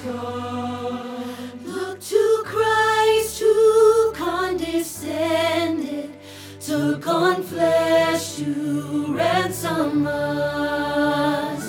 God. Look to Christ who condescended, took on flesh to ransom us.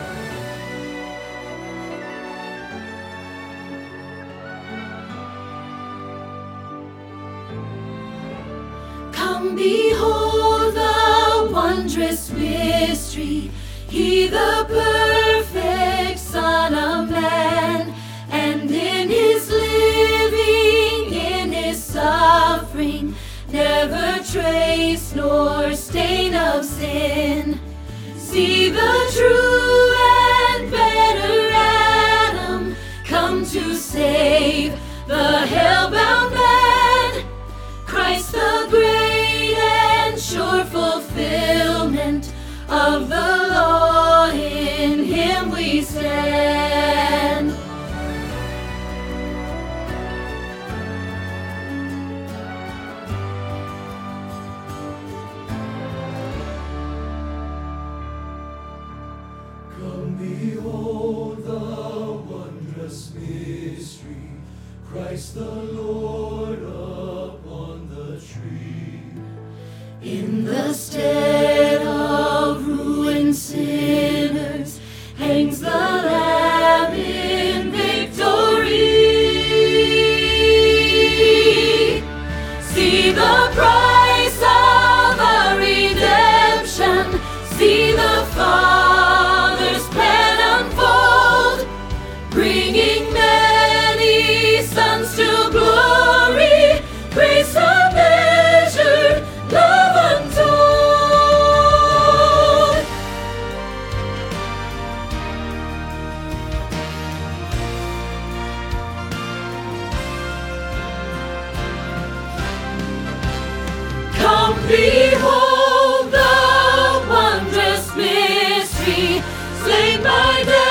Come behold the wondrous mystery, He the perfect Son of Man, and in His living, in His suffering, never trace nor stain of sin. See the true and better Adam come to save the hell-bound man. Christ the great and sure fulfillment of the law, in Him we stand. Come behold the wondrous mystery, Christ the Lord upon the tree. In the stead of ruined sinners hangs the Lamb in victory. See the price of our redemption, see the Father's plan unfold, bringing many sons to glory, grace unmeasured, love untold. Come behold the wondrous mystery, slain by death.